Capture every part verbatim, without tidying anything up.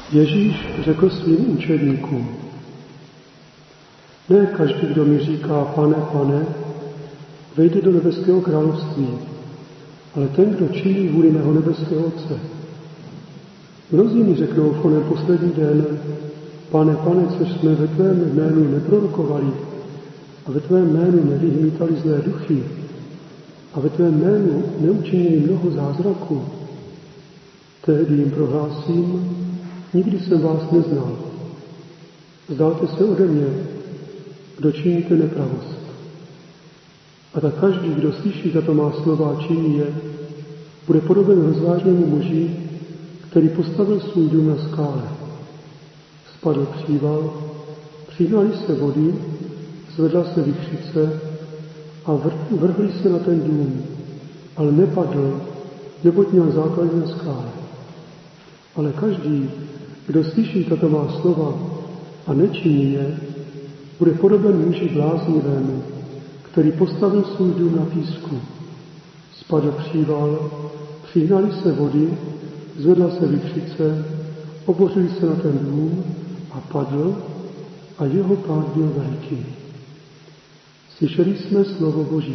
Ježíš řekl svým učedníkům: Ne každý, kdo mi říká Pane, Pane, vejde do nebeského království, ale ten, kdo činí vůli mého nebeského Otce. Mnozí mi řeknou v onen poslední den: Pane, Pane, což jsme ve tvém jménu neprorokovali a ve tvém jménu nevymítali zlé duchy a ve tvém jménu neučinili mnoho zázraků. Tehdy jim prohlásím: Nikdy jsem vás neznal. Vzdálte se ode mě, kdo činíte nepravost. A tak každý, kdo slyší tato má slova a činí je, bude podoben rozvážnému muži, který postavil svůj dům na skále. Spadl příval, přihnali se vody, zvedla se vichřice a vrhli se na ten dům, ale nepadl, neboť měl základ na skále. Ale každý, kdo slyší tato má slova a nečiní je, bude podoben muži bláznivému, který postavil svůj dům na písku. Spadl příval, přihnali se vody, zvedla se vichřice, obořili se na ten dům a padl a jeho pád byl veliký. Slyšeli jsme slovo Boží.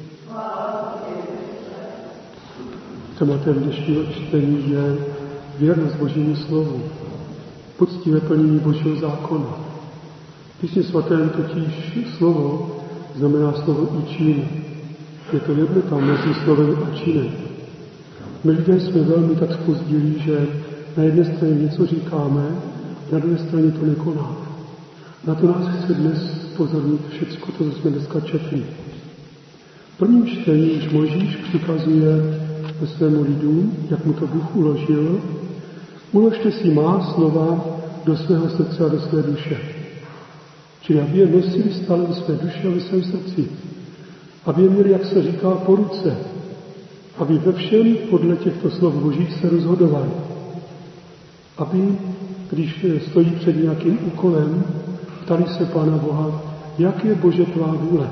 Tématem dnešního čtení je věrnost Božímu slovu, poctivé plnění Božího zákona. V Písmu svatém totiž slovo znamená slovo i čin. Je to jednota mezi slovem a činem. My lidé jsme velmi tak zpozdili, že na jedné straně něco říkáme, na druhé straně to nekonáme. Na to nás chce dnes pozornit všecko to, co jsme dneska četli. V prvním čtení už Mojžíš přikazuje svému lidu, jak mu to Bůh uložil: uložte si má slova do svého srdce a do své duše. Čili aby je nosili stále do své duše a ve svém srdci. Aby je měli, jak se říká, po ruce. Aby ve všem podle těchto slov Božích se rozhodovali. Aby, když stojí před nějakým úkolem, ptali se Pána Boha, jak je Bože tvá vůle.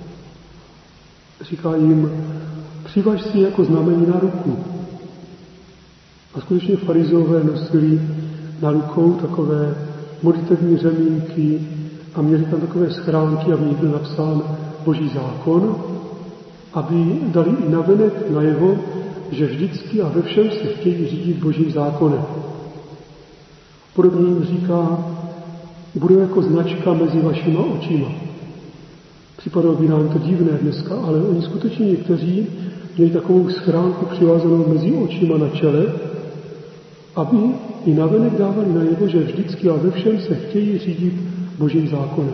Říká jim: přivaž si jako znamení na ruku. A skutečně farizové nosili na rukou takové modlitevní řemínky a měli tam takové schránky, aby byl napsán Boží zákon, aby dali i navenek najevo, že vždycky a ve všem se chtějí řídit Božím zákonem. Podobně jim říká: budou jako značka mezi vašima očima. Připadalo by nám to divné dneska, ale oni skutečně někteří měli takovou schránku přivázanou mezi očima na čele, aby i navenek dávali najevo, že vždycky a ve všem se chtějí řídit Božím zákonem.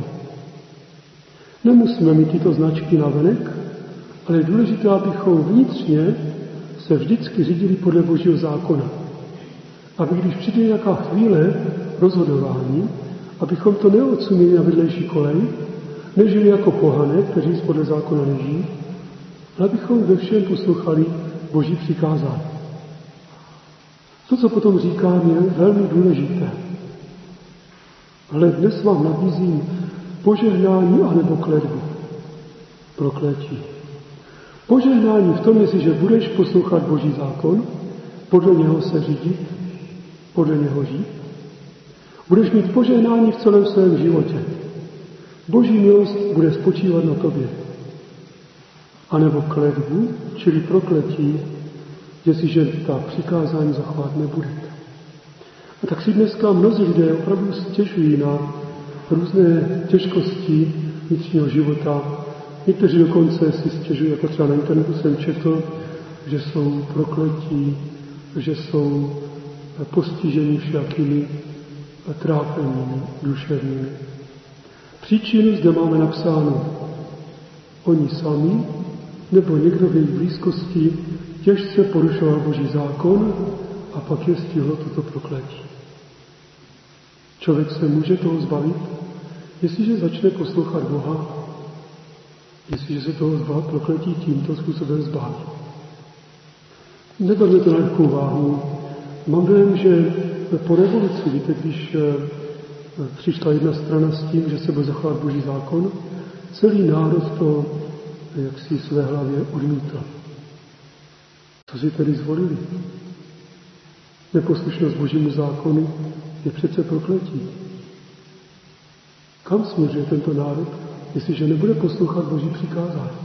Nemusíme mít tyto značky navenek, ale je důležité, abychom vnitřně se vždycky řídili podle Božího zákona. Aby když přijde nějaká chvíle rozhodování, abychom to neodsunili na vedlejší kolej, nežili jako pohané, kteří podle zákona nežijí, ale abychom ve všem poslouchali Boží přikázání. To, co potom říkám, je velmi důležité. Ale dnes vám nabízím požehnání anebo kletbu. Prokletí. Požehnání v tom, jestliže budeš poslouchat Boží zákon, podle něho se řídit, podle něho žít. Budeš mít požehnání v celém svém životě. Boží milost bude spočívat na tobě. A nebo kletbu, čili prokletí, jestliže ta přikázání zachovat nebudete. A tak si dneska mnozí lidé opravdu stěžují na různé těžkosti vnitřního života. Někteří dokonce si stěžují, jako třeba na internetu jsem četl, že jsou prokletí, že jsou postiženi všakými trápeními duševními. Příčinu zde máme napsáno: oni sami nebo někdo v jejich blízkosti těžce porušoval Boží zákon a pak je stihlo toto prokletí. Člověk se může toho zbavit, jestliže začne poslouchat Boha, jestliže se toho zbaví, prokletí tímto způsobem zbaví. Neberme to na lehkou váhu. Mám dojem, že po revoluci, víte, když přišla jedna strana s tím, že se bude zachovat Boží zákon, celý národ to jaksi své hlavě odmítl. Co si tedy zvolili? Neposlušnost Božímu zákonu je přece prokletí. Kam směřuje tento národ, jestliže nebude poslouchat Boží přikázání?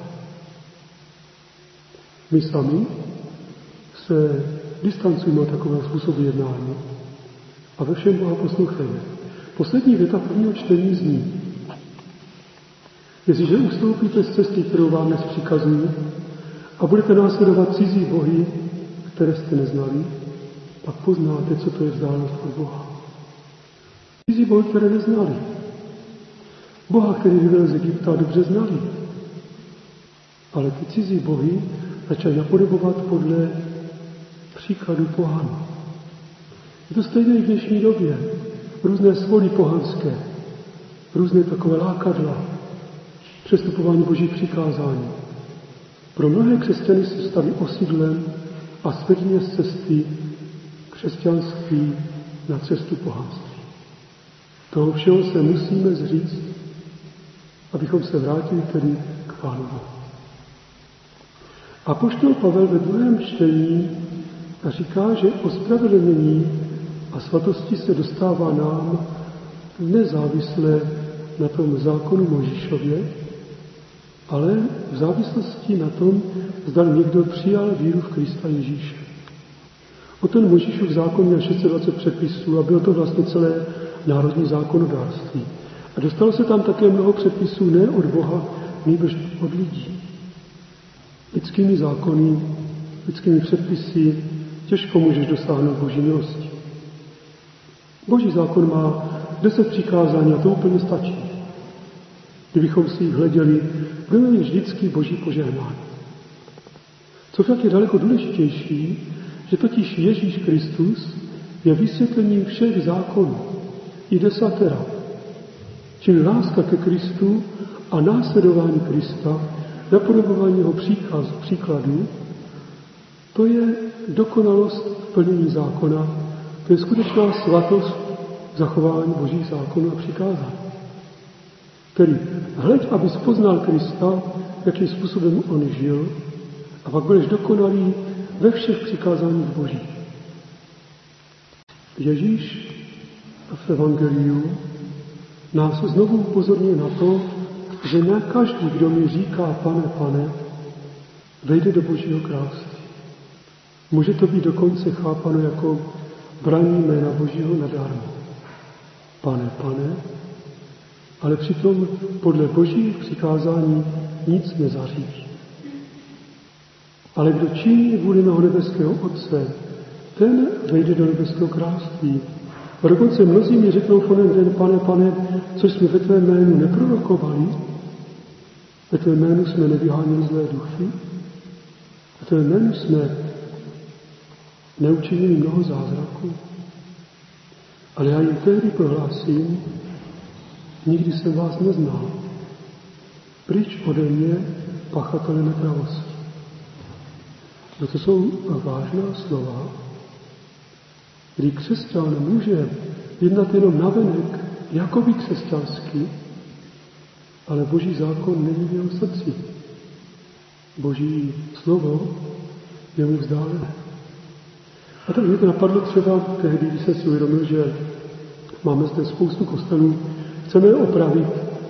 My sami se distancujeme od takového způsobu jednání a ve všem Boha poslouchejme. Poslední věta prvního čtení zní: jestliže ustoupíte z cesty, kterou vám dnes přikazují, a budete následovat cizí bohy, které jste neznali, pak poznáte, co to je vzdálenost od Boha. Cizí bohy, které neznali. Boha, který vyvedl z Egypta, dobře znali. Ale ty cizí bohy začali napodobovat podle příkladu pohanů. Je to stejné i v dnešní době. Různé svoly pohanské, různé takové lákadla, přestupování Božích přikázání. Pro mnohé křesťany se staví osídlem a svedně z cesty křesťanství na cestu pohanství. Toho všeho se musíme zříct, abychom se vrátili tedy k Pánu Bohu. Apoštol Pavel ve druhém čtení říká, že ospravedlnění a svatosti se dostává nám nezávisle na tom zákonu Mojžíšově, ale v závislosti na tom, zda někdo přijal víru v Krista Ježíše. O ten Mojžíšův zákon měl šest set dvacet předpisů a bylo to vlastně celé národní zákonodárství. A dostalo se tam také mnoho předpisů ne od Boha, nýbrž od lidí. Lidskými zákony, lidskými předpisy těžko můžeš dosáhnout Boží milosti. Boží zákon má deset přikázání a to úplně stačí. Kdybychom si jich hleděli, budeme mít vždycky Boží požehnání. Co však je daleko důležitější, že totiž Ježíš Kristus je vysvětlením všech zákonů, i desatera. Čili láska ke Kristu a následování Krista, napodobování jeho příkaz, příkladů, to je dokonalost plnění zákona, to je skutečná svatost zachování Božích zákonů a přikázání. Tedy hleď, abys poznal Krista, jakým způsobem on žil, a pak budeš dokonalý ve všech přikázáních Božích. Ježíš v Evangeliu nás znovu upozorňuje na to, že ne každý, kdo mi říká pane, pane, vejde do Božího království. Může to být dokonce chápano jako braní jména Božího nadarmo. Pane, pane, ale přitom podle Božích přikázání nic nezařídí. Ale kdo činí vůli mého nebeského Otce, ten vejde do nebeského království. A dokonce mnozí mi řeknou v onen den, pane, pane, což jsme ve tvém jménu neprorokovali, ve tvém jménu jsme nevyháněli zlé duchy, ve tvém jménu jsme neučinili mnoho zázraků. Ale já jim tehdy prohlásím, nikdy jsem vás neznal. Pryč ode mě, pachatele nepravosti. No to jsou vážná slova, kdy křesťan může jednat jenom navenek, jako by křesťansky, ale Boží zákon není v jeho srdci. Boží slovo je mu vzdálené. A tak mě to napadlo třeba tehdy, když jsem si uvědomil, že máme zde spoustu kostelů, chceme je opravit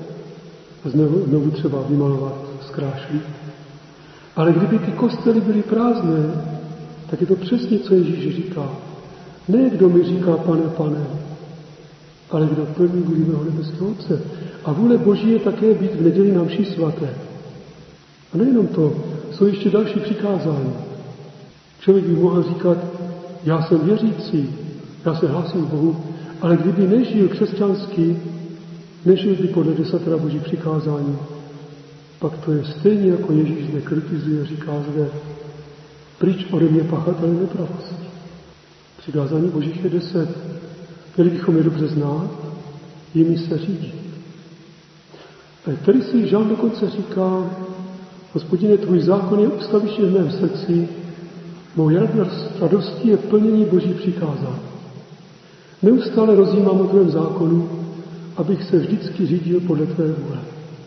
a znovu, znovu třeba vymalovat, zkrášlit. Ale kdyby ty kostely byly prázdné, tak je to přesně, co Ježíš říká. Ne kdo mi říká, pane, pane, ale kdo plní vůli mého nebeského Otce. A vůle Boží je také být v neděli na mši svaté. A nejenom to, jsou ještě další přikázání. Člověk by mohl říkat, já jsem věřící, já se hlásím k Bohu, ale kdyby nežil křesťansky, nežil by podle desatera Boží přikázání, pak to je stejně, jako Ježíš zde kritizuje, říká zde, pryč ode mě pachatele nepravosti. Přikázání Božích je deset. Měli bychom je dobře znát, jimi se řídit. A tady si Žán dokonce říká, Hospodine, tvůj zákon je ustaviště v mém srdci, mou radostí je plnění Boží přikázání. Neustále rozjímám o tvém zákonu, abych se vždycky řídil podle tvé vůle.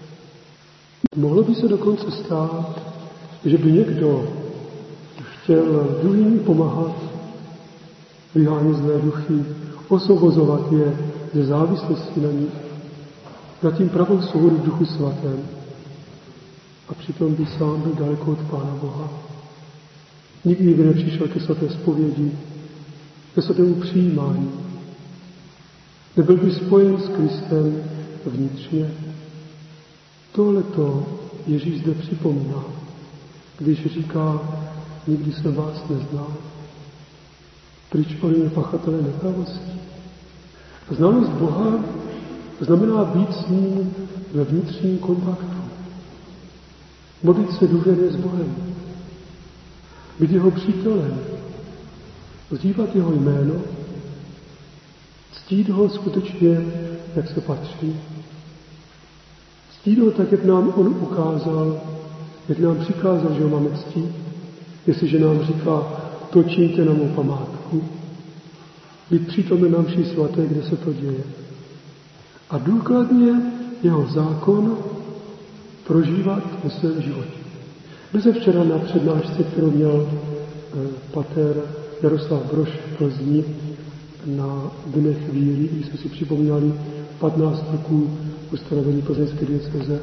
Mohlo by se dokonce stát, že by někdo chtěl druhým pomáhat, vyhánět zlé duchy, osvobozovat je ze závislosti na nich, dát jim pravou svobodu v Duchu Svatém. A přitom by sám byl daleko od Pána Boha. Nikdy by nepřišel ke svaté zpovědi, ke svatému přijímání. Nebyl by spojen s Kristem vnitřně. Tohleto Ježíš zde připomíná, když říká, nikdy jsem vás neznal. Pryč ode mě pachatelé nepravosti. Znalost Boha znamená být s ním ve vnitřním kontaktu. Modlit se důvěrně s Bohem. Být jeho přítelem. Zdívat jeho jméno. Ctít ho skutečně, jak se patří. Ctít ho tak, jak nám on ukázal, jak nám přikázal, že ho máme ctít. Jestliže nám říká, to čiňte na mou památku. Být přítomen na mši svaté, kde se to děje. A důkladně jeho zákon prožívat ve svém životě. Byl jsem včera na přednášce, kterou měl pater Jaroslav Brož v Plzni na Dnech víry, když jsme si připomínali patnáct roků ustanovení plzeňské diecéze.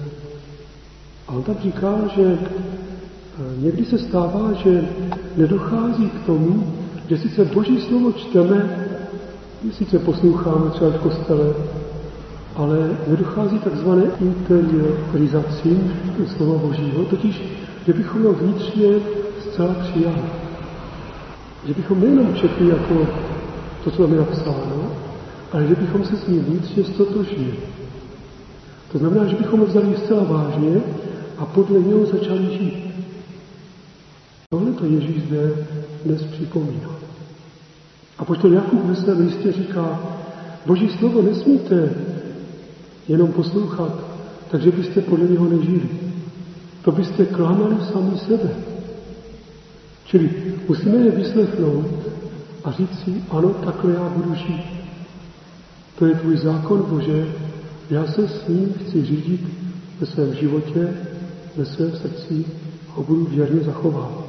A on tam říká, že někdy se stává, že nedochází k tomu, že sice Boží slovo čteme, sice posloucháme třeba v kostele, ale nedochází takzvané interiorizaci slova Božího, totiž, že bychom ho vnitřně zcela přijali. Že bychom nejenom četli jako to, co tam je napsáno, ale že bychom se s ním vnitřně ztotožnili. To znamená, že bychom ho vzali zcela vážně a podle něho začali žít. Tohle to Ježíš zde dnes připomíná. A apoštol Jakub ve svém listě říká, Boží slovo nesmíte jenom poslouchat, takže byste podle něho nežili. To byste klamali sami sebe. Čili musíme je vyslechnout a říct si, ano, takhle já budu žít. To je tvůj zákon, Bože, já se s ním chci řídit ve svém životě, ve svém srdci, ho budu věrně zachovávat.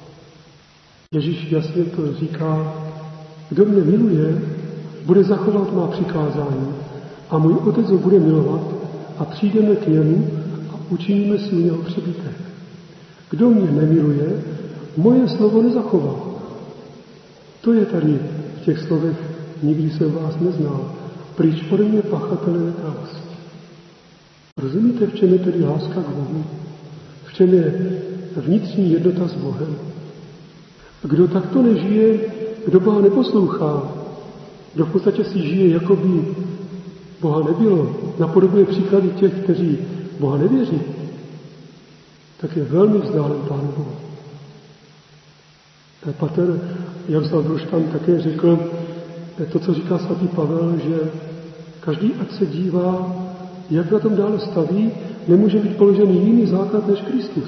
Ježíš jasně to říká, kdo mě miluje, bude zachovat má přikázání a můj otec ho bude milovat a přijdeme k němu a učiníme si u něho příbytek. Kdo mě nemiluje, moje slovo nezachová. To je tady v těch slovech, nikdy jsem vás neznal, pryč ode mě pachatele nepravosti. Rozumíte, v čem je tedy láska k Bohu? V čem je vnitřní jednota s Bohem? Kdo takto nežije, kdo Boha neposlouchá, kdo v podstatě si žije, jako by Boha nebylo, napodobuje příklady těch, kteří Boha nevěří, tak je velmi vzdálen Pánu Bohu. Pater Jaroslav Brož tam také řekl to, co říká svatý Pavel, že každý, ať se dívá, jak na tom dále staví, nemůže být položený jiný základ než Kristus.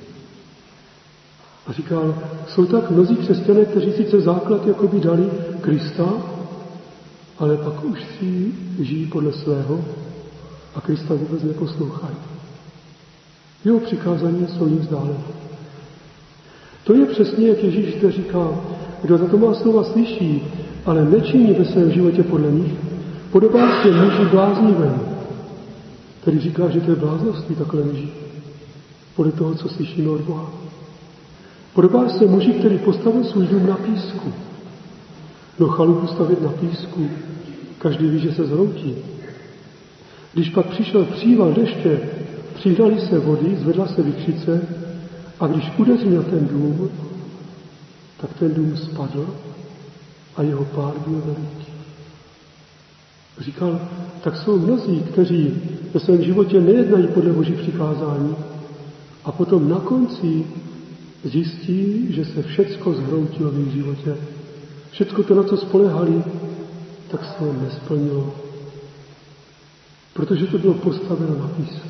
A říkal, jsou tak mnozí křesťané, kteří sice základ jakoby dali Krista, ale pak už si žijí podle svého a Krista vůbec neposlouchají. Jeho přikázání jsou jim vzdálené. To je přesně, jak Ježíš zde říká, kdo za to má slova slyší, ale nečiní ve svém životě podle nich, podobá se muži bláznivému, který říká, že to je blázností takhle nežít, podle toho, co slyšíme od Boha. Podobá se muži, který postavil svůj dům na písku. No chalupu stavit na písku, každý ví, že se zhroutí. Když pak přišel příval deště, přihnali se vody, zvedla se vykřice a když udeřil na ten dům, tak ten dům spadl a jeho pád byl veliký. Říkal, tak jsou mnozí, kteří ve svém životě nejednají podle Boží přikázání a potom na konci zjistí, že se všecko zhroutilo v jejich životě. Všecko to, na co spolehali, tak se nesplnilo. Protože to bylo postaveno na písku.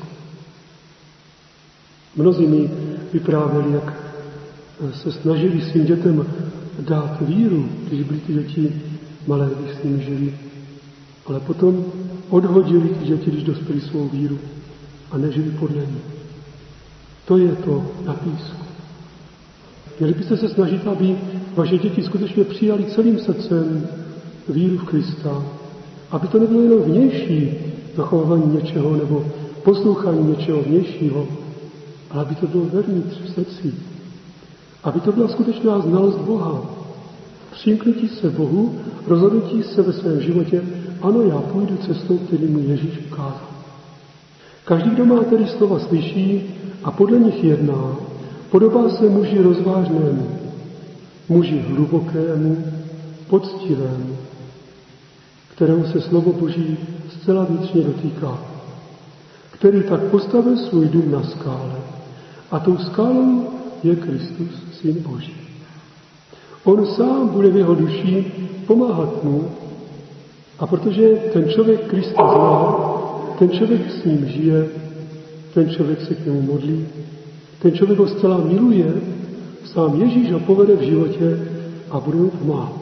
Mnozí mi vyprávěli, jak se snažili svým dětem dát víru, když byly ty děti malé, když s nimi žili. Ale potom odhodili ty děti, když dospěli svou víru a nežili podle ní. To je to na písku. Měli byste se snažit, aby vaše děti skutečně přijali celým srdcem víru v Krista, aby to nebylo jenom vnější zachování něčeho nebo poslouchání něčeho vnějšího, ale aby to bylo vevnitř v srdci. Aby to byla skutečná znalost Boha. Přimknutí se Bohu, rozhodnutí se ve svém životě, ano, já půjdu cestou, který mi Ježíš ukázal. Každý, kdo má tedy slova slyší a podle nich jedná, podobá se muži rozvážnému, muži hlubokému, poctivému, kterého se slovo Boží zcela vnitřně dotýká, který tak postavil svůj dům na skále. A tou skálou je Kristus, Syn Boží. On sám bude v jeho duši pomáhat mu, a protože ten člověk Krista zná, ten člověk s ním žije, ten člověk se k němu modlí, ten člověk ho zcela miluje, sám Ježíš ho povede v životě a bude mu pomáhat.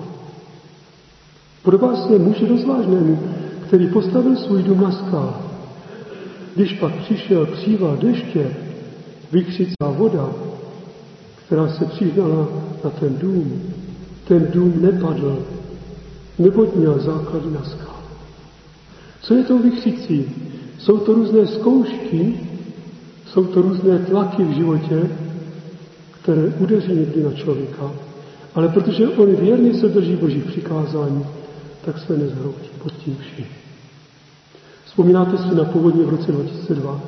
Podobá se muži rozvážnému, který postavil svůj dům na skále. Když pak přišel příval deště, vykřicá voda, která se přihnala na ten dům, ten dům nepadl, neboť měl základy na skále. Co je to vykřicí? Jsou to různé zkoušky, jsou to různé tlaky v životě, které udeří někdy na člověka, ale protože on věrně se drží Božích přikázání, tak se nezhroutí pod tím vším. Vzpomínáte si na povodně v roce dva tisíce dva?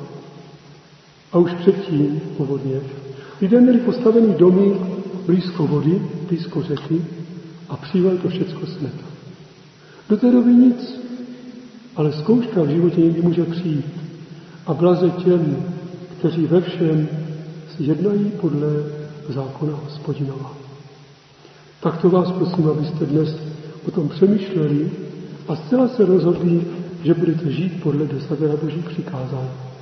A už předtím povodně lidé měli postavený domy blízko vody, blízko řeky a příval to všecko smetl. Do té doby nic, ale zkouška v životě někdy může přijít a blaze těm, kteří ve všem jednají podle zákona Hospodinova. Tak to vás prosím, abyste dnes o tom přemýšleli a zcela se rozhodli, že budete žít podle desatera Božích přikázání.